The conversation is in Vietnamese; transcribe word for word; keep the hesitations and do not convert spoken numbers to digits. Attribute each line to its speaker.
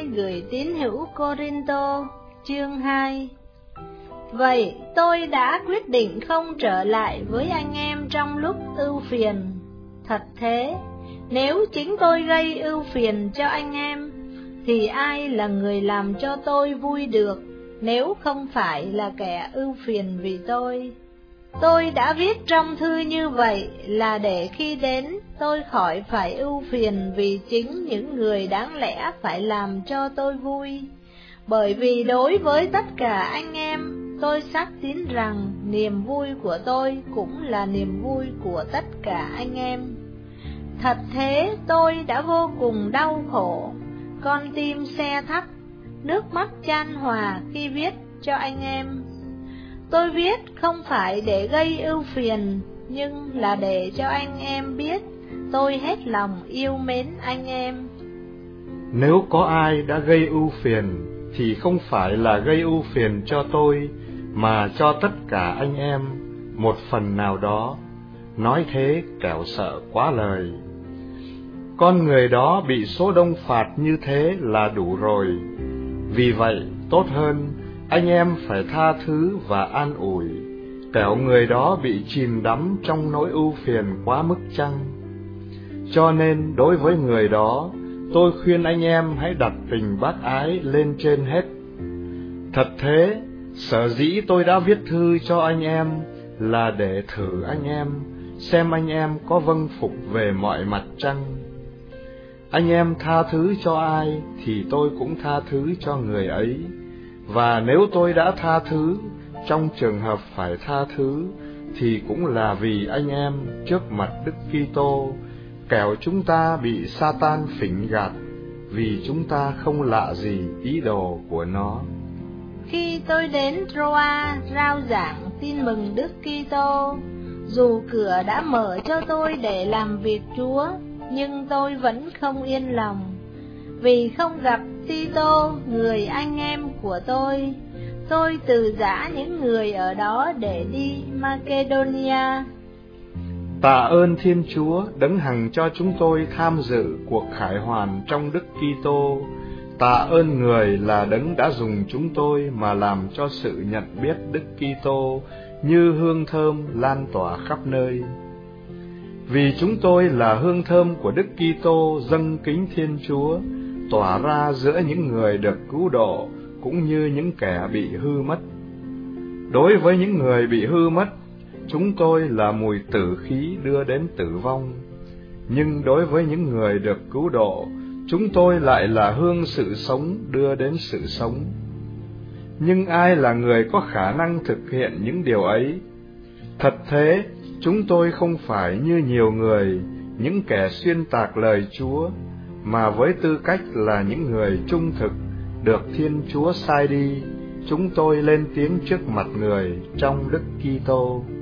Speaker 1: hai gửi tín hữu Cô-rinh-tô, chương hai. Vậy tôi đã quyết định không trở lại với anh em trong lúc ưu phiền. Thật thế, nếu chính tôi gây ưu phiền cho anh em, thì ai là người làm cho tôi vui được, nếu không phải là kẻ ưu phiền vì tôi. Tôi đã viết trong thư như vậy là để khi đến tôi khỏi phải ưu phiền vì chính những người đáng lẽ phải làm cho tôi vui. Bởi vì đối với tất cả anh em, tôi xác tín rằng niềm vui của tôi cũng là niềm vui của tất cả anh em. Thật thế, tôi đã vô cùng đau khổ, con tim se thắt, nước mắt chan hòa khi viết cho anh em. Tôi viết không phải để gây ưu phiền, nhưng là để cho anh em biết tôi hết lòng yêu mến anh em.
Speaker 2: Nếu có ai đã gây ưu phiền, thì không phải là gây ưu phiền cho tôi, mà cho tất cả anh em một phần nào đó. Nói thế kẻo sợ quá lời. Con người đó bị số đông phạt như thế là đủ rồi. Vì vậy, tốt hơn anh em phải tha thứ và an ủi, kẻo người đó bị chìm đắm trong nỗi ưu phiền quá mức chăng. Cho nên đối với người đó, tôi khuyên anh em hãy đặt tình bác ái lên trên hết. Thật thế, sở dĩ tôi đã viết thư cho anh em là để thử anh em, xem anh em có vâng phục về mọi mặt chăng. Anh em tha thứ cho ai thì tôi cũng tha thứ cho người ấy. Và nếu tôi đã tha thứ, trong trường hợp phải tha thứ, thì cũng là vì anh em trước mặt Đức Kitô, kẻo chúng ta bị Sa-tan phỉnh gạt, vì chúng ta không lạ gì ý đồ của nó.
Speaker 1: Khi tôi đến Rô-a rao giảng tin mừng Đức Kitô, dù cửa đã mở cho tôi để làm việc Chúa, nhưng tôi vẫn không yên lòng, vì không gặp Tito, người anh em của tôi. Tôi từ giã những người ở đó để đi Macedonia.
Speaker 2: Tạ ơn Thiên Chúa đấng hằng cho chúng tôi tham dự cuộc khải hoàn trong Đức Kitô. Tạ ơn người là đấng đã dùng chúng tôi mà làm cho sự nhận biết Đức Kitô như hương thơm lan tỏa khắp nơi. Vì chúng tôi là hương thơm của Đức Kitô dâng kính Thiên Chúa, tỏa ra giữa những người được cứu độ cũng như những kẻ bị hư mất. Đối với những người bị hư mất, chúng tôi là mùi tử khí đưa đến tử vong, nhưng đối với những người được cứu độ, chúng tôi lại là hương sự sống đưa đến sự sống. Nhưng ai là người có khả năng thực hiện những điều ấy? Thật thế, chúng tôi không phải như nhiều người, những kẻ xuyên tạc lời Chúa, mà với tư cách là những người trung thực, được Thiên Chúa sai đi, chúng tôi lên tiếng trước mặt người trong Đức Kitô.